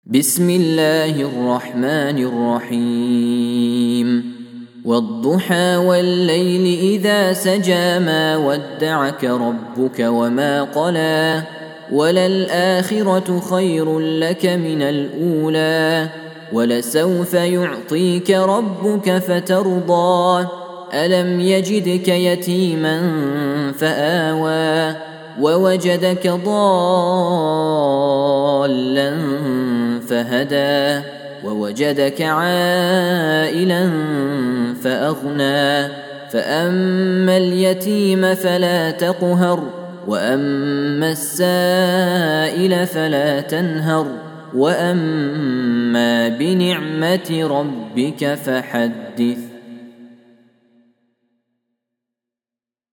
بسم الله الرحمن الرحيم والضحى والليل إذا سجى ما ودعك ربك وما قلى وللآخرة خير لك من الأولى ولسوف يعطيك ربك فترضى ألم يجدك يتيما فآوى ووجدك ضالا فهدى ووجدك عائلا فأغنى فأما اليتيم فلا تقهر وأما السائل فلا تنهر وأما بنعمة ربك فحدث.